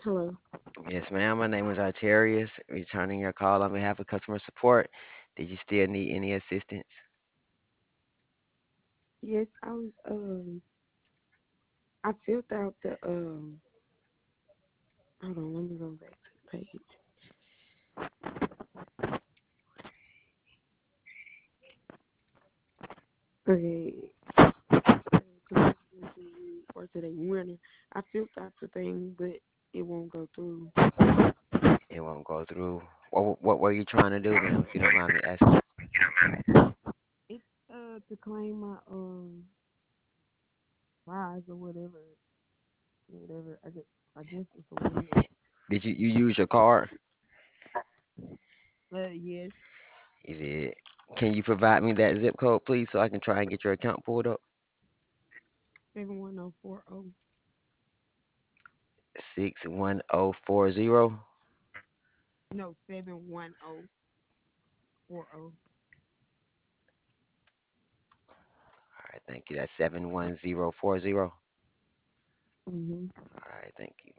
Hello. Yes, ma'am. My name is Arterius. Returning your call on behalf of customer support. Did you still need any assistance? Yes, I filled out the hold on, let me go back to the page. Okay. Or today morning. I filled out the thing, but it won't go through. It won't go through. What were you trying to do, ma'am? If you don't mind me asking. It's to claim my prize or whatever. I guess it's a win. Did you use your card? Yes, You did. Can you provide me that zip code, please, so I can try and get your account pulled up? 71040. 61040. No, 71040. All right, thank you. That's 71040. Mhm. All right, thank you.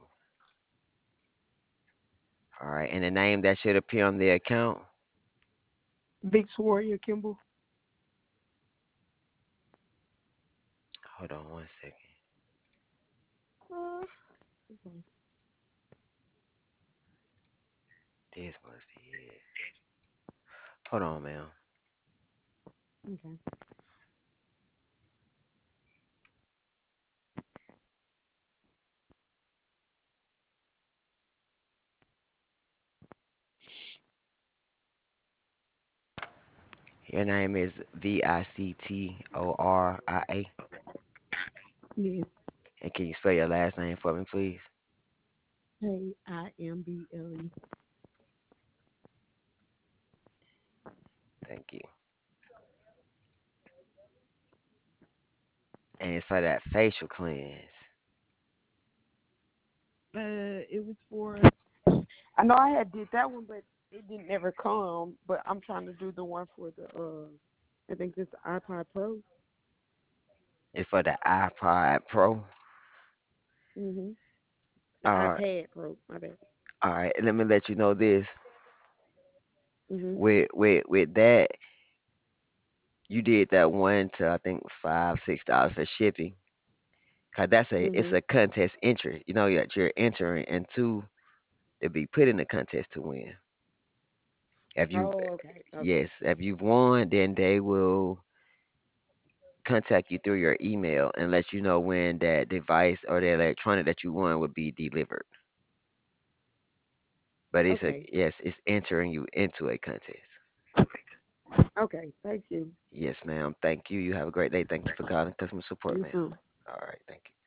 All right, and the name that should appear on the account. Victoria Kimball. Hold on one second. Uh, okay. This must be it. Hold on, ma'am. Okay. Your name is Victoria. Yes. And can you spell your last name for me, please? Kimble. Thank you. And it's for that facial cleanse. It was for. I know I had did that one, but it didn't ever come. But I'm trying to do the one for the. I think this iPod Pro. It's for the iPod Pro. Mhm. The All right, iPad Pro. My bad. all right. Let me let you know this. Mhm. With that, you did that one to I think $5, $6 for shipping. Cause it's Mhm. a contest entry. You know that you're entering into to be put in the contest to win. If you Oh, okay. Okay. yes, if you've won, then they will contact you through your email and let you know when that device or the electronic that you won would be delivered. But Okay. it's entering you into a contest. Okay. Thank you. Yes, ma'am. Thank you. You have a great day. Thank you for calling customer support, You ma'am. too. All right. Thank you.